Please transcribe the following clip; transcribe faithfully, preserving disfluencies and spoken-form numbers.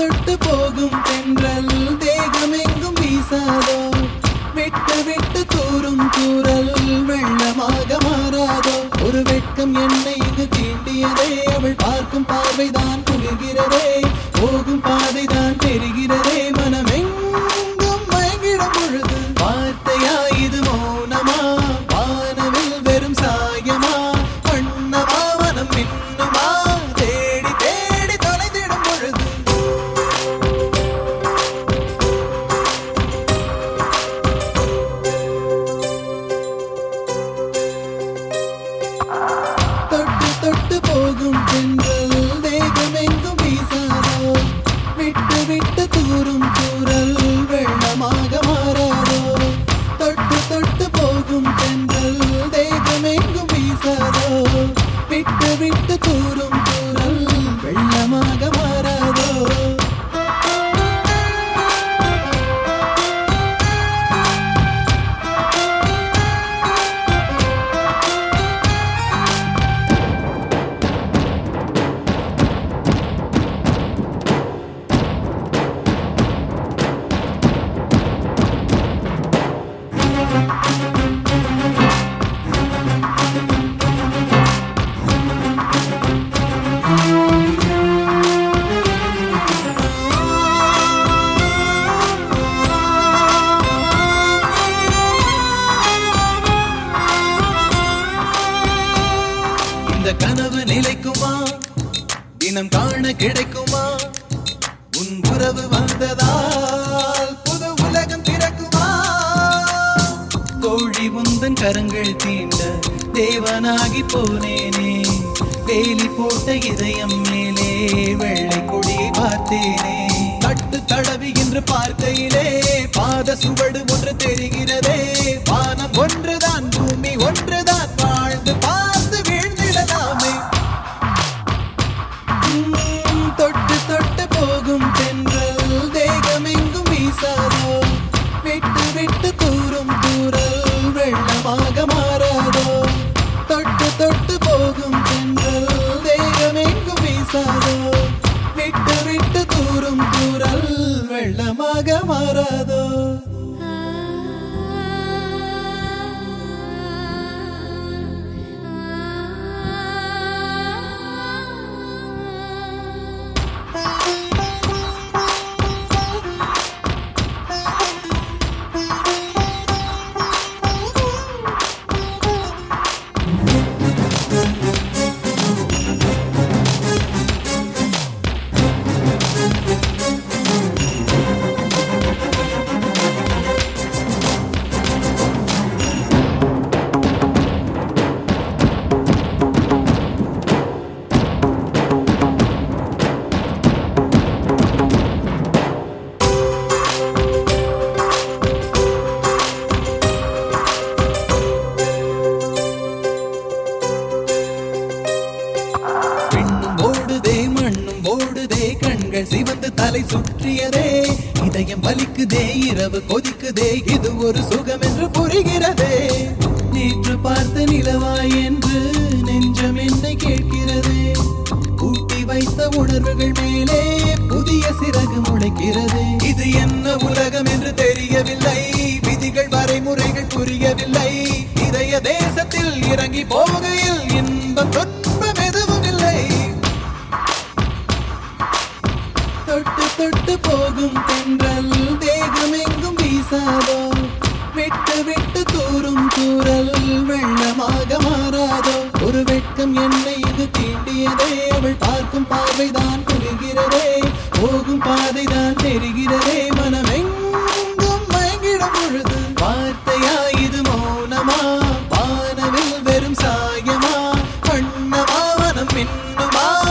தொட்டு போகும் தென்றல் தேகமெங்கும் வீசாதோ விட்டு விட்டு தூரும் தூரல் வெள்ளமாக மாறாதோ ஒரு வெட்கம் என்னை இங்கு தீண்டியதே அவள் பார்க்கும் பார்வைதான் குளிர்கிறதே போகும் பாதைதான் தெரிகிறதே மனமெங்கும் மயங்கிடும் பொழுது வார்த்தையா இது மௌனமா வானவில் வெறும் சாயமா வண்ணமா மனம் மின்னுமா தேடி தேடி தொலைந்திடும் பொழுது தொட்டு தொட்டு போகும் தென்றல் தேகமெங்கும் வீசாதோ விட்டு விட்டு தூரும் தூரல் வெள்ளமாக மாறாதோ தொட்டு தொட்டு போகும் தென்றல் தேகமெங்கும் வீசாதோ விட்டு விட்டு தூரும் தூரல் வெள்ளமாக மாறாதோ இந்த கனவு நிலைக்குமா தினம் காண கிடைக்குமா உன் உறவு வந்ததால் புது உலகம் திறக்குமா கோழி முந்தன் கரங்கள் தீண்ட தேவனாகி போனேனே வேலி போட்ட இதயம் மேலே வெள்ளை கொடியை பார்த்தேனே தட்டு தடவி என்று பார்க்கையிலே பாத சுவடு ஒன்று தெரிகிறதே வானம் ஒன்றுதான் பூமி ஒன்றுதான் வாழ்ந்து பார்த்து வீழ்ந்திடலாமே தொட்டு தொட்டு போகும் தென்றல் தேகமெங்கும் வீசாதோ விட்டு விட்டு தூரும் தூரல் வெள்ளமாக மாறாதோ தொட்டு தொட்டு போகும் தென்றல் தேகமெங்கும் வீசாதோ விட்டு விட்டு தூரும் தூரல் வெள்ளமாக மாறாதோ கண்கள் சிவந்து தலை சுற்றியதே இதயம் வலிக்குதே இரவு கொதிக்குதே இது ஒரு சுகம் என்று புரிகிறதே நேற்று பார்த்த நிலவாய் என்று நெஞ்சம் என்னை கேட்கிறதே ஊட்டி வைத்த உணர்வுகள் மேலே புதிய சிறகு முளைக்கிறது இது என்ன உலகம் என்று தெரியவில்லை விதிகள் வரைமுறைகள் புரியவில்லை இதய தேசத்தில் இறங்கி போகையில் இன்பம் துன்பம் எதுவும் இல்லை தொட்டு தொட்டு போகும் தென்றல் தேகமெங்கும் வீசாதோ விட்டு விட்டு தூரும் தூரல் வெள்ளமாக மாறாதோ ஒரு வெட்கம் என்னை இது தீண்டியதே அவள் பார்க்கும் பார்வைதான் குளிர்கிறதே போகும் பாதைதான் தெரிகிறதே மனமெங்கும் மயங்கிடும் பொழுது வார்த்தையா இது மௌனமா வானவில் வெறும் சாயமா வண்ணமா மனம் மின்னுமா